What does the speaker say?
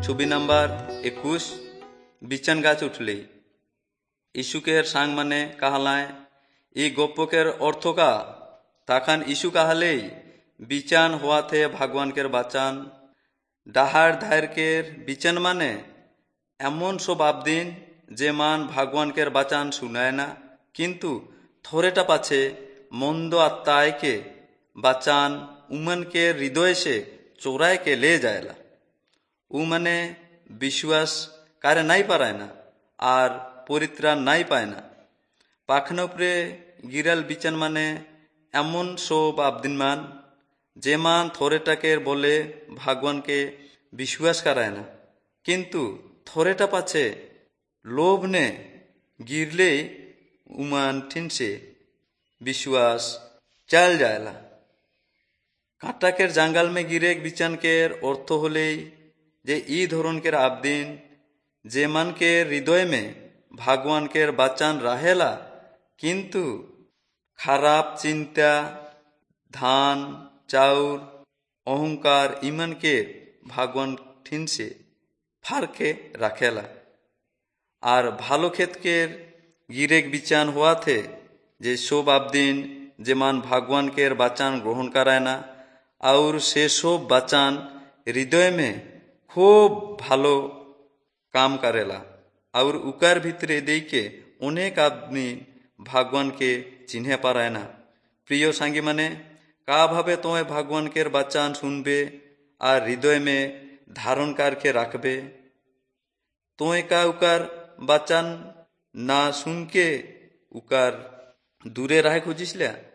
ছবি নাম্বার 21 বিচান গাছ উঠলেই ইসুকের সাং মানে কাহালায় ই গপ্পকের অর্থ কা তাখান ইসু কাহালেই বিচান হওয়াতে ভগবানকের বাচান ডাহার ধারকের বিচান মানে এমন সব আবদিন যে মান ভগবানকের বাচান শুনায় না কিন্তু থরেটা পাছে মন্দ আত্মায়কে বাচান উমনকে হৃদয় সে চোরায় के ले जायला उ মানে বিশ্বাস কারে নাই পারায় না আর পরিত্রাণ নাই পায় না পাখনপরে গিরাল বিচান মানে এমন সব আবদিনমান যে মান থরেটাকে বলে ভগবানকে বিশ্বাস করায় না কিন্তু থরেটা পাছে লোভ ने गिरले उमान ठिनसे विश्वास चल जायला काटाकेर जंगल में गिरे बिचान के अर्थ हलेई जे ई धरन के आबदिन जे मन के हृदय में भगवान के बाचान रहेला किंतु खराब चिंता धान चाउर अहंकार इमन के भगवान ठिन से फारके राखेला और भालो खेत के गिरेक बिचान हुआ थे जे सब आबदिन जे मान भगवान के बाचान ग्रहण कराय ना और से सब बाचान हृदय में खूब भालो काम करेला और उकार भितरे दे के अनेक आदमी भगवान के चिन्हे पाराय ना प्रिय सांगी माने का भावे तोय भगवान के बाचान सुनबे और हृदय में धारण करके राखबे तोय का उकार बाचान ना सुन के उकार दूरे रहे खुजिसल्या।